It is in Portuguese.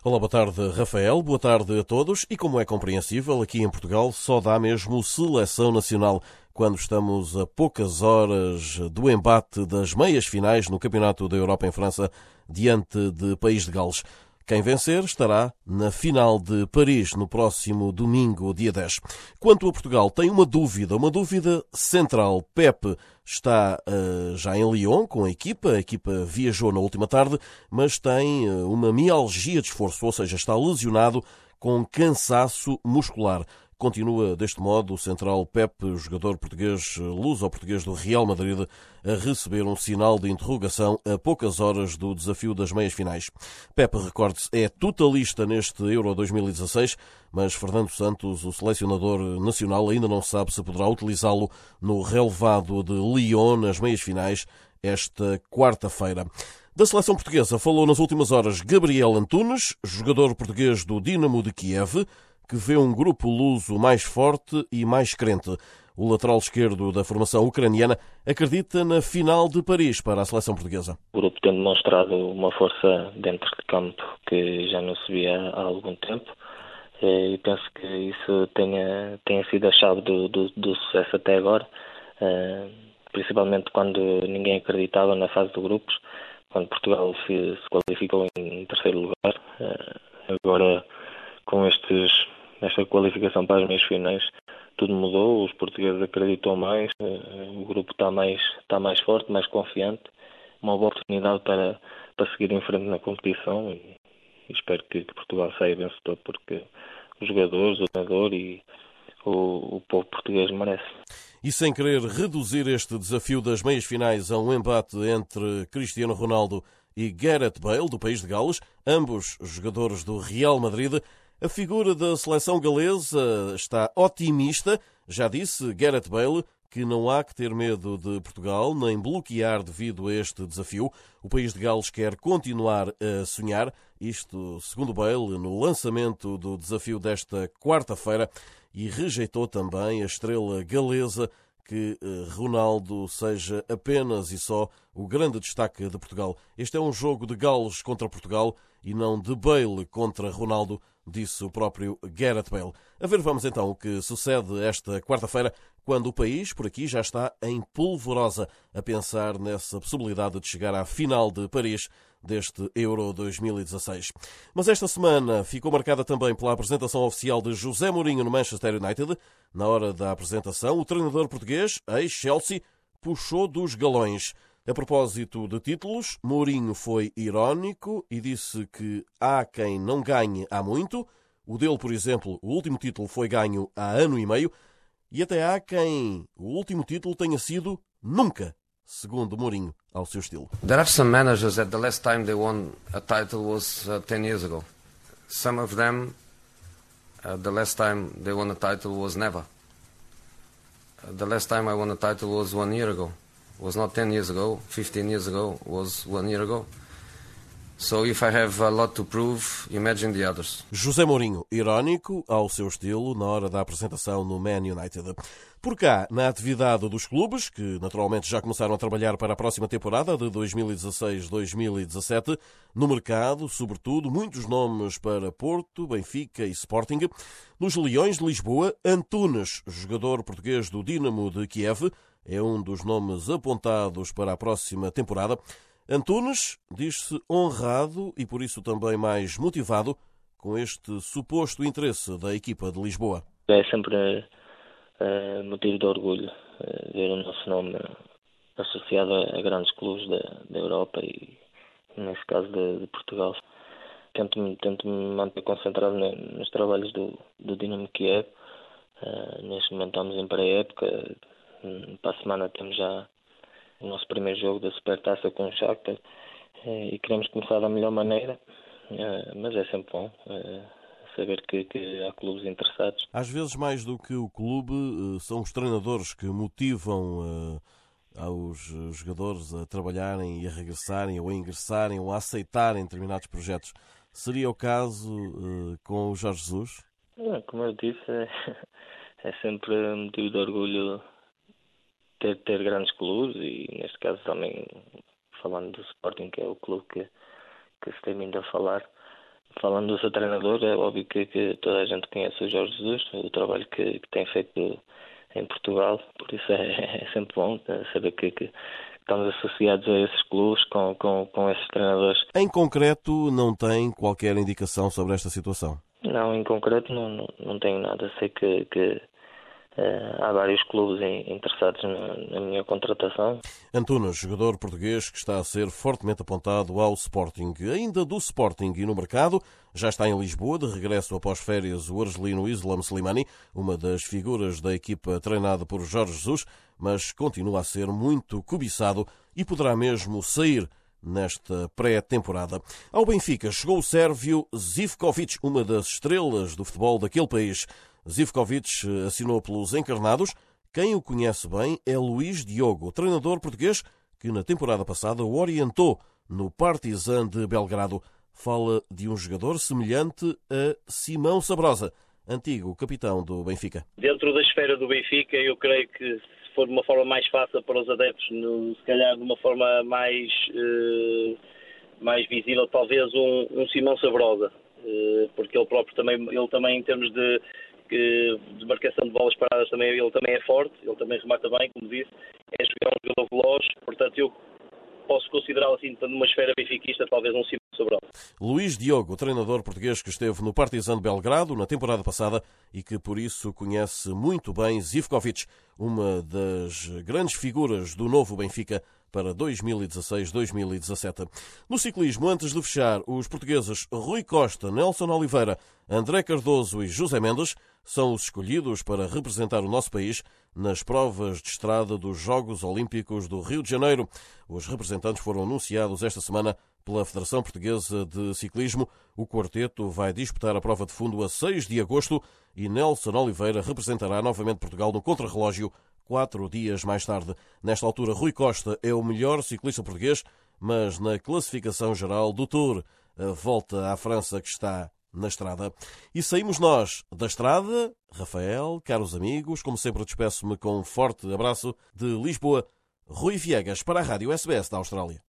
Olá, boa tarde, Rafael. Boa tarde a todos. E como é compreensível, aqui em Portugal só dá mesmo seleção nacional quando estamos a poucas horas do embate das meias finais no Campeonato da Europa em França diante de País de Gales. Quem vencer estará na final de Paris no próximo domingo, dia 10. Quanto a Portugal, tem uma dúvida central. Pepe está já em Lyon com a equipa viajou na última tarde, mas tem uma mialgia de esforço, ou seja, está lesionado com cansaço muscular. Continua deste modo o central Pepe, jogador português, luso-português do Real Madrid, a receber um sinal de interrogação a poucas horas do desafio das meias finais. Pepe, recorde-se, é totalista neste Euro 2016, mas Fernando Santos, o selecionador nacional, ainda não sabe se poderá utilizá-lo no relevado de Lyon nas meias finais esta quarta-feira. Da seleção portuguesa falou nas últimas horas Gabriel Antunes, jogador português do Dinamo de Kiev, que vê um grupo luso mais forte e mais crente. O lateral esquerdo da formação ucraniana acredita na final de Paris para a seleção portuguesa. O grupo tem demonstrado uma força dentro de campo que já não se via há algum tempo e penso que isso tenha sido a chave do sucesso até agora, principalmente quando ninguém acreditava na fase de grupos, quando Portugal se qualificou em terceiro lugar. Agora, com esta qualificação para as meias finais, tudo mudou, os portugueses acreditam mais, o grupo está mais forte, mais confiante, uma boa oportunidade para seguir em frente na competição e espero que Portugal saia vencedor, porque os jogadores, o treinador e o povo português merece. E sem querer reduzir este desafio das meias finais a um embate entre Cristiano Ronaldo e Gareth Bale, do País de Gales, ambos jogadores do Real Madrid, a figura da seleção galesa está otimista. Já disse Gareth Bale que não há que ter medo de Portugal, nem bloquear devido a este desafio. O País de Gales quer continuar a sonhar. Isto, segundo Bale, no lançamento do desafio desta quarta-feira, e rejeitou também a estrela galesa que Ronaldo seja apenas e só o grande destaque de Portugal. Este é um jogo de Gales contra Portugal e não de Bale contra Ronaldo, disse o próprio Gareth Bale. A ver, vamos então o que sucede esta quarta-feira, quando o país, por aqui, já está em polvorosa a pensar nessa possibilidade de chegar à final de Paris deste Euro 2016. Mas esta semana ficou marcada também pela apresentação oficial de José Mourinho no Manchester United. Na hora da apresentação, o treinador português, ex-Chelsea, puxou dos galões. A propósito de títulos, Mourinho foi irónico e disse que há quem não ganhe há muito. O dele, por exemplo, o último título foi ganho há ano e meio. E até há quem o último título tenha sido nunca, segundo Mourinho, ao seu estilo. There are some managers that the last time they won a title was 10 years ago. Some of them, the last time they won a title was never. The last time I won a title was 1 year ago. Was not 10 years ago, 15 years ago, was 1 year ago. So if I have a lot to prove, imagine the others. José Mourinho, irónico, ao seu estilo, na hora da apresentação no Man United. Por cá, na atividade dos clubes, que naturalmente já começaram a trabalhar para a próxima temporada de 2016-2017, no mercado, sobretudo, muitos nomes para Porto, Benfica e Sporting. Nos Leões de Lisboa, Antunes, jogador português do Dinamo de Kiev, é um dos nomes apontados para a próxima temporada. Antunes diz-se honrado e por isso também mais motivado com este suposto interesse da equipa de Lisboa. É sempre motivo de orgulho ver o nosso nome associado a grandes clubes da Europa e nesse caso de Portugal. Tento-me manter concentrado nos trabalhos do Dinamo Kiev. Neste momento estamos em pré-época. Para a semana temos já o nosso primeiro jogo da Supertaça com o Shakhtar e queremos começar da melhor maneira, mas é sempre bom saber que há clubes interessados. Às vezes, mais do que o clube, são os treinadores que motivam aos jogadores a trabalharem e a regressarem ou a ingressarem ou a aceitarem determinados projetos. Seria o caso com o Jorge Jesus? Como eu disse, é sempre motivo de orgulho ter grandes clubes e neste caso também falando do Sporting, que é o clube que se tem vindo a falar, Falando do seu treinador, é óbvio que toda a gente conhece o Jorge Jesus, o trabalho que tem feito em Portugal, por isso é sempre bom saber que estamos associados a esses clubes com esses treinadores. Em concreto, não tem qualquer indicação sobre esta situação? Não, em concreto não tenho nada. Sei que há vários clubes interessados na minha contratação. Antunes, jogador português que está a ser fortemente apontado ao Sporting. Ainda do Sporting e no mercado, já está em Lisboa, de regresso após férias, o argelino Islam Slimani, uma das figuras da equipa treinada por Jorge Jesus, mas continua a ser muito cobiçado e poderá mesmo sair nesta pré-temporada. Ao Benfica chegou o sérvio Zivkovic, uma das estrelas do futebol daquele país. Zivkovic assinou pelos encarnados. Quem o conhece bem é Luís Diogo, treinador português que na temporada passada o orientou no Partizan de Belgrado. Fala de um jogador semelhante a Simão Sabrosa, antigo capitão do Benfica. Dentro da esfera do Benfica, eu creio que se for de uma forma mais fácil para os adeptos, se calhar de uma forma mais visível, talvez um Simão Sabrosa, porque ele próprio também em termos de marcação de bolas paradas, ele também é forte, ele também remata bem, como disse, é um jogador veloz, portanto eu posso considerá-lo assim, numa esfera benfiquista, talvez um Simão Sabrosa. Luís Diogo, treinador português que esteve no Partizan de Belgrado na temporada passada e que por isso conhece muito bem Zivkovic, uma das grandes figuras do novo Benfica para 2016-2017. No ciclismo, antes de fechar, os portugueses Rui Costa, Nelson Oliveira, André Cardoso e José Mendes são os escolhidos para representar o nosso país nas provas de estrada dos Jogos Olímpicos do Rio de Janeiro. Os representantes foram anunciados esta semana pela Federação Portuguesa de Ciclismo. O quarteto vai disputar a prova de fundo a 6 de agosto e Nelson Oliveira representará novamente Portugal no contrarrelógio 4 dias mais tarde. Nesta altura, Rui Costa é o melhor ciclista português, mas na classificação geral do Tour, a volta à França que está na estrada. E saímos nós da estrada. Rafael, caros amigos, como sempre despeço-me com um forte abraço de Lisboa. Rui Viegas para a Rádio SBS da Austrália.